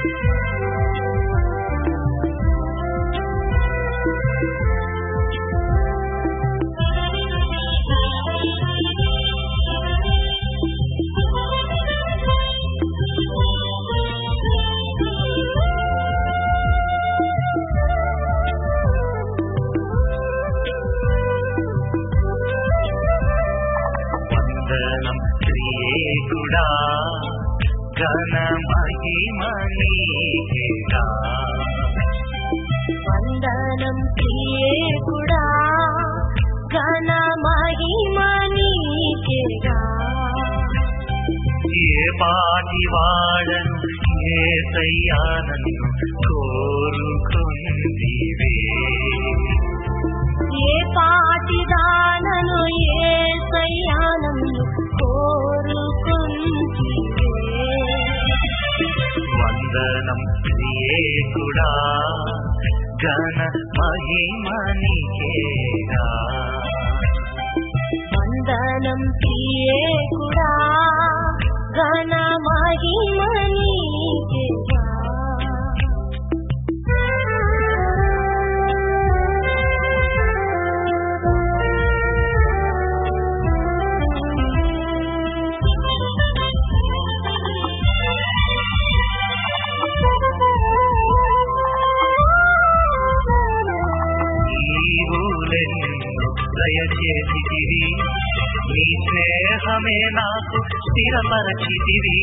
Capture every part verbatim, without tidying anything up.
ఘన మహిమ నీకేగా వందనం ప్రియేకుడా ఘన మహిమ నీకేగా ఏ పాటి వాడను యేసయ్యా నన్ను కోరుకొంటివే ఏ పాటి దానను యేసయ్యా నన్ను కోరుకొంటివే వందనం ప్రియేకుడా ఘన మహిమ నీకేగా వందనం ప్రియేకుడా ఘన మహిమ నీకేగా దయచేసితివి నీ స్నేహమే నాకు స్థిరపరచితివి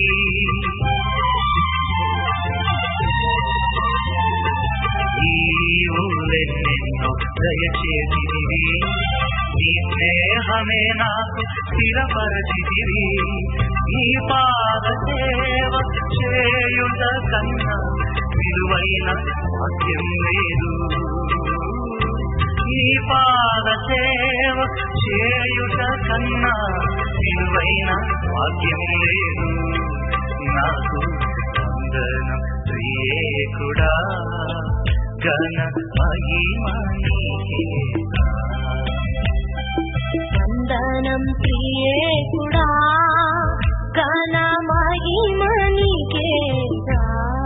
ఈవులెన్నెన్నో దయచేసితివి నీ స్నేహమే నాకు స్థిరపరచితివి నీ పాద సేవ చేయుట కన్నా విలువైన వాక్యం లేదు నీ పాద సేవ చేయుట కన్నా విలువైన వాక్యం లేదు నాకు వందనం ప్రియేకుడా ఘన మహిమ నీకేగా వందనం ప్రియేకుడా ఘన మహిమ నీకేగా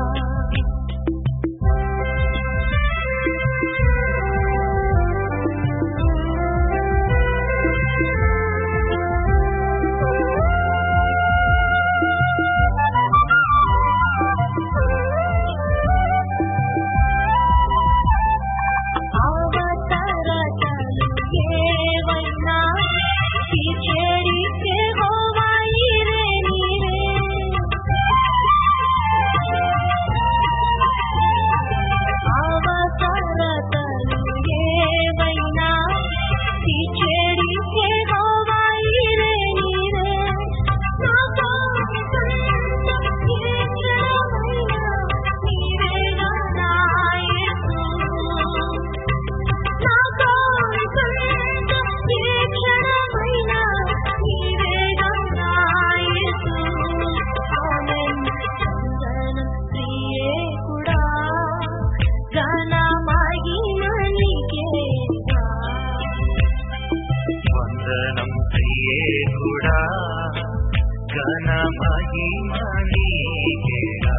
వందనం ప్రియేకుడా ఘన మహిమ నీకేగా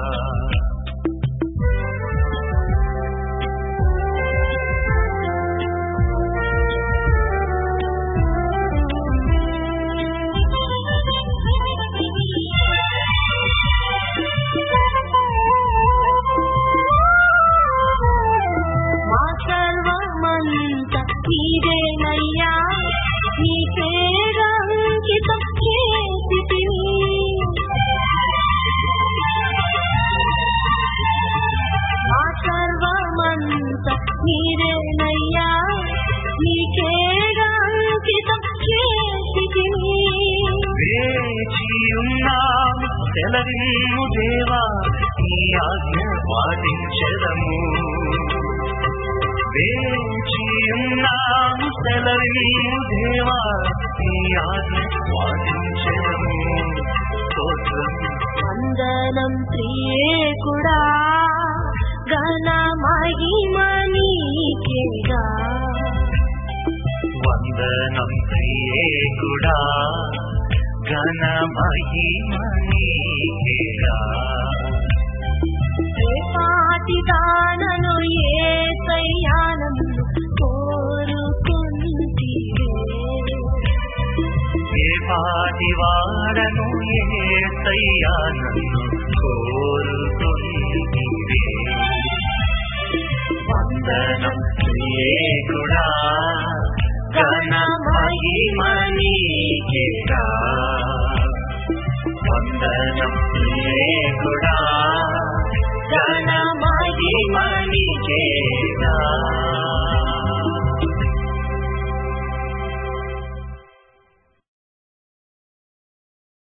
మా సర్వమంత నీవేనయ్యా నీ పేరంకితం చేసితివి మా సర్వమంత నీవేనయ్యా నీ పేరంకితం చేసితివి వేచియున్నాము సెలవిమ్ము దేవా నీ ఆజ్ఞ పాటించెదము వేచియున్నాము సెలవిమ్ము దేవా నీ ఆజ్ఞ పాటించెదము స్తోత్రం వందనం ప్రియేకుడా ఘన మహిమ నీకేగా వందనం ప్రియేకుడా ఘన మహిమ నీకేగా పాటిగా నన్ను యేసయ్యా నన్ను కోరుకుంటివే. ఏ పాటి వాడను యేసయ్యా నన్ను కోరుకుంటివే. వందనం ప్రియేకుడా ఘన మహిమ నీకేగా. వందనం ప్రియేకుడా